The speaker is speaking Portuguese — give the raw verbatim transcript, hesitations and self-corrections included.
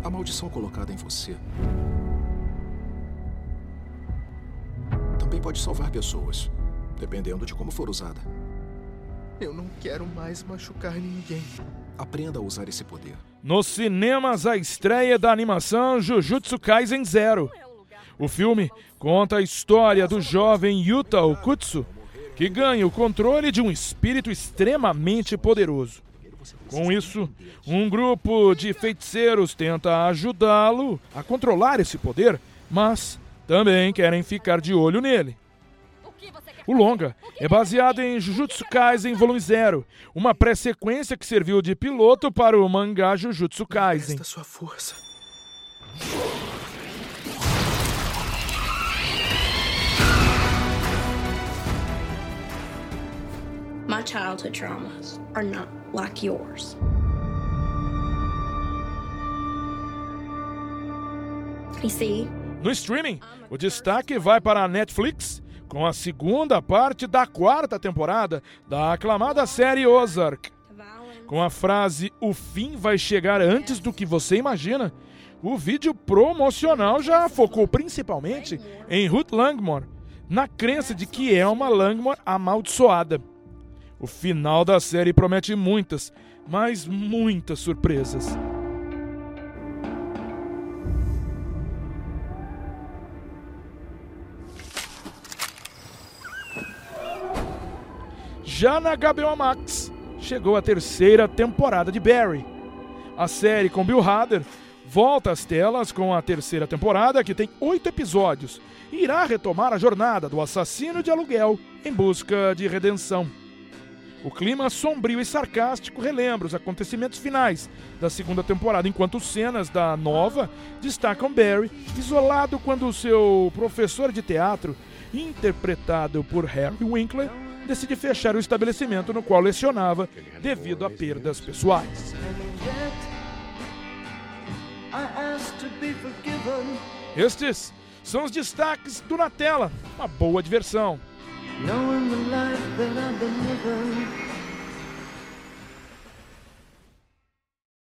A maldição colocada em você também pode salvar pessoas, dependendo de como for usada. Eu não quero mais machucar ninguém. Aprenda a usar esse poder. Nos cinemas, a estreia da animação Jujutsu Kaisen Zero. O filme conta a história do jovem Yuta Okutsu, que ganha o controle de um espírito extremamente poderoso. Com isso, um grupo de feiticeiros tenta ajudá-lo a controlar esse poder, mas também querem ficar de olho nele. O longa é baseado em Jujutsu Kaisen Volume Zero, uma pré-sequência que serviu de piloto para o mangá Jujutsu Kaisen. Esta sua força. My childhood traumas are not like yours. You see? No streaming, o destaque vai para a Netflix, com a segunda parte da quarta temporada da aclamada série Ozark. Com a frase "O fim vai chegar antes do que você imagina", o vídeo promocional já focou principalmente em Ruth Langmore, na crença de que é uma Langmore amaldiçoada. O final da série promete muitas, mas muitas surpresas. Já na H B O Max, chegou a terceira temporada de Barry. A série com Bill Hader volta às telas com a terceira temporada, que tem oito episódios, e irá retomar a jornada do assassino de aluguel em busca de redenção. O clima sombrio e sarcástico relembra os acontecimentos finais da segunda temporada, enquanto cenas da nova destacam Barry isolado quando o seu professor de teatro, interpretado por Harry Winkler, decide fechar o estabelecimento no qual lecionava devido a perdas pessoais. Estes são os destaques do Na Tela. Uma boa diversão. Knowing the life that I've been living.